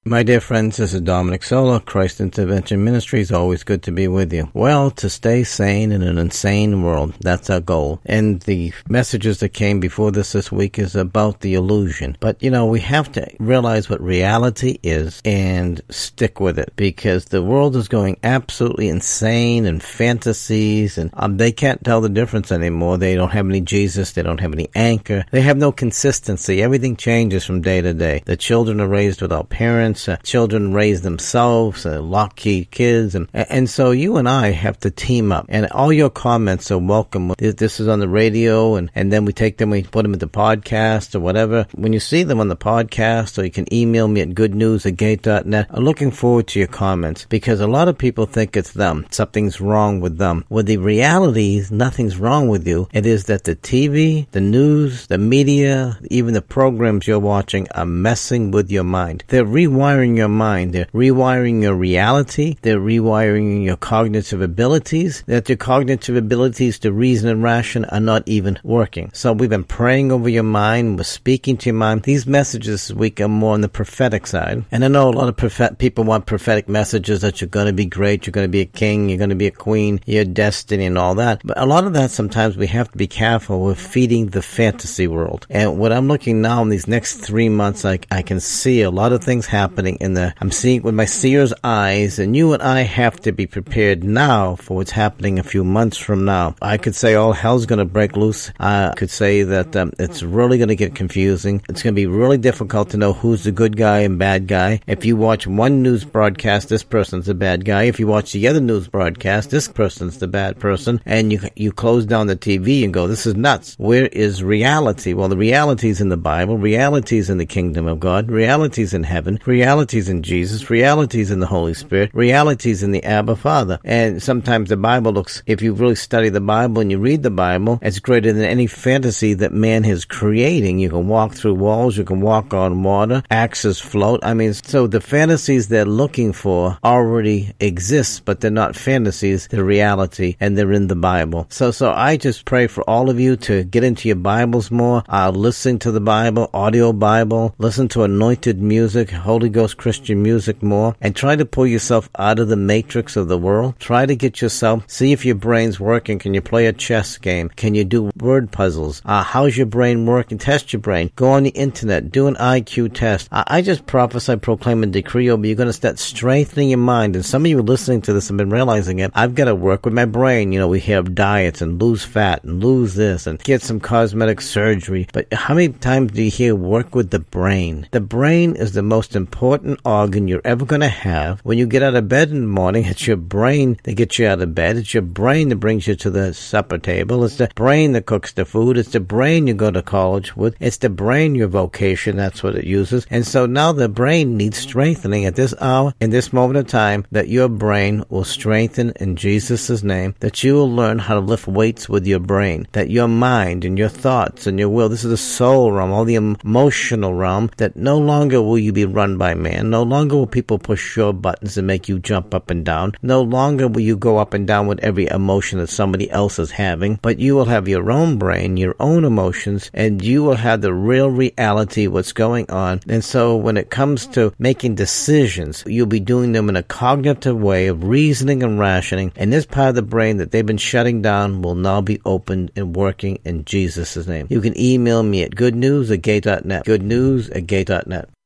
My dear friends, this is Dominic Sola, Christ Intervention Ministries. Always good to be with you. Well, to stay sane in an insane world, that's our goal. And the messages that came before this week is about the illusion. But, we have to realize what reality is and stick with it, because the world is going absolutely insane and fantasies, and they can't tell the difference anymore. They don't have any Jesus. They don't have any anchor. They have no consistency. Everything changes from day to day. The children are raised without parents. Children raise themselves, lock-key kids, and so you and I have to team up. And all your comments are welcome. This is on the radio, and then we take them, we put them in the podcast or whatever. When you see them on the podcast, or you can email me at goodnews@gate.net. I'm looking forward to your comments, because a lot of people think it's them. Something's wrong with them. Well, the reality is nothing's wrong with you. It is that the TV, the news, the media, even the programs you're watching are messing with your mind. They're rewiring your mind. They're rewiring your reality. They're rewiring your cognitive abilities. That your cognitive abilities to reason and ration are not even working. So we've been praying over your mind. We're speaking to your mind. These messages this week are more on the prophetic side. And I know a lot of people want prophetic messages that you're going to be great, you're going to be a king, you're going to be a queen, your destiny and all that. But a lot of that, sometimes we have to be careful with feeding the fantasy world. And what I'm looking now in these next 3 months, I can see a lot of things happening I'm seeing with my seer's eyes, and you and I have to be prepared now for what's happening a few months from now. I could say all hell's going to break loose. I could say that it's really going to get confusing. It's going to be really difficult to know who's the good guy and bad guy. If you watch one news broadcast, this person's the bad guy. If you watch the other news broadcast, this person's the bad person. And you close down the TV and go, this is nuts. Where is reality? Well, the reality's in the Bible. Reality's in the kingdom of God. Reality's in heaven. Reality's in Jesus. Reality's in the Holy Spirit. Reality's in the Abba Father. And sometimes the Bible looks, if you really study the Bible and you read the Bible, it's greater than any fantasy that man is creating. You can walk through walls. You can walk on water. Axes float. So the fantasies they're looking for already exist, but they're not fantasies. They're reality, and they're in the Bible. So I just pray for all of you to get into your Bibles more. Listen to the Bible, audio Bible. Listen to anointed music, Holy Ghost Christian music more, and try to pull yourself out of the matrix of the world. Try to get yourself, see if your brain's working. Can you play a chess game? Can you do word puzzles? How's your brain working? Test your brain. Go on the internet. Do an IQ test. I just prophesy, proclaim, and decree over you. You're going to start strengthening your mind. And some of you listening to this have been realizing it. I've got to work with my brain. We hear of diets and lose fat and lose this and get some cosmetic surgery. But how many times do you hear work with the brain? The brain is the most important organ you're ever going to have. When you get out of bed in the morning, it's your brain that gets you out of bed. It's your brain that brings you to the supper table. It's the brain that cooks the food. It's the brain you go to college with. It's the brain, your vocation. That's what it uses. And so now the brain needs strengthening at this hour, in this moment of time, that your brain will strengthen in Jesus' name, that you will learn how to lift weights with your brain, that your mind and your thoughts and your will, this is the soul realm, all the emotional realm, that no longer will you be run by man. No longer will people push your buttons and make you jump up and down. No longer will you go up and down with every emotion that somebody else is having, but you will have your own brain, your own emotions, and you will have the real reality, what's going on. And so when it comes to making decisions, you'll be doing them in a cognitive way of reasoning and rationing, and this part of the brain that they've been shutting down will now be opened and working in Jesus' name. You can email me at goodnews@gate.net. goodnews@gate.net.